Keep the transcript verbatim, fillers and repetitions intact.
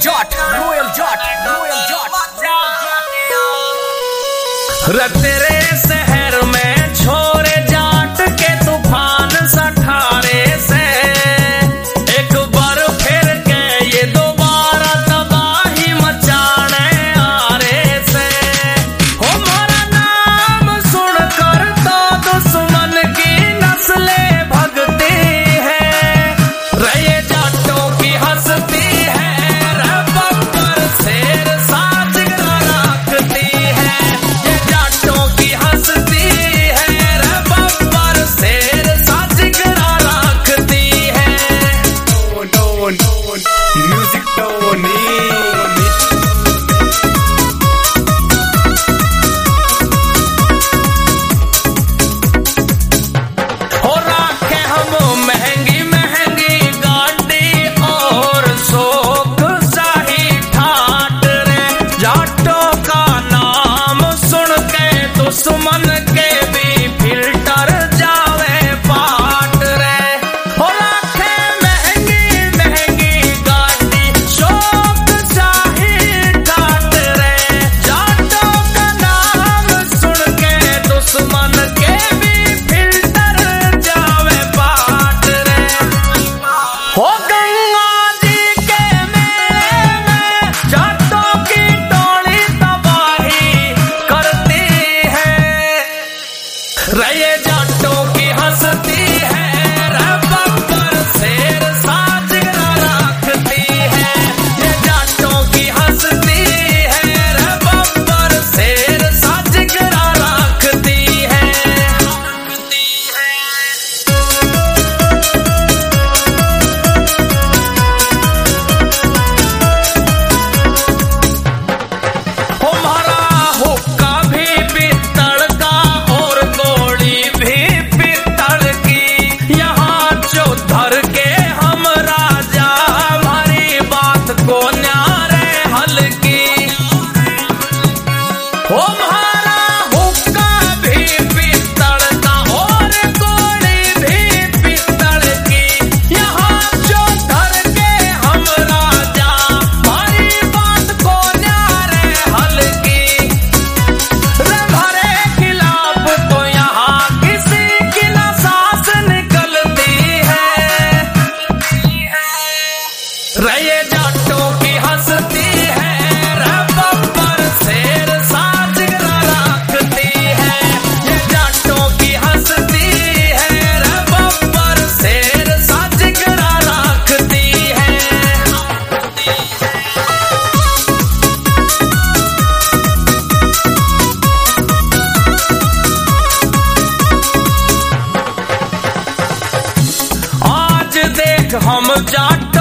Jot, Royal Jot, Royal Jot, र तेरे शहर में छोरे जाट के तूफान सठारे से एक बार फिर के ये दोबारा तबाही मचाने आ रहे से। हो हमारा नाम सुनकर तो दुश्मन की नस्लें भगती है, रहे जाटों की हंसती है, रे बब्बर शेर साज कर रखती है। ये जाटों की हंसती है, रे बब्बर शेर साज कर रखती है। Don't, don't, music don't need. हो राखे हम महंगी महंगी गाड़ी और शोक शाही ठाट रे, जाटों का नाम सुन के दुश्मन के भी फिल्टर जावे पाट रे। हो राखे महंगी महंगी गाड़ी शोक शाही ठाट रे, जाटों का नाम सुन के दुश्मन के भी फिल्टर जावे पाट रे। हो गंगा जी के मेले में जाटों की टोली तबाही करती है, रहे जाटों की हंसती है, रे बब्बर शेर साज कर रखती है। ये जाटों की हंसती है, रे बब्बर शेर साज कर रखती है। हमारा हुक्का भी पित्तल का और गोली भी पित्तल की, यहाँ चौधर के हम राजा हमारी बात को न्यारे हल्की। हमारा हुक्का भी पित्तल का और गोली भी पित्तल की, यहाँ चौधर के हम राजा हमारी बात को न्यारे हल्की। रे भरे खिलाफ तो यहाँ किसी की न सांस निकलती है, रहे जाटों की हंसती है, रे बब्बर शेर साज कर रखती है। ये जाटों की हंसती है, रे बब्बर शेर साज कर रखती है। आज देख हम जाट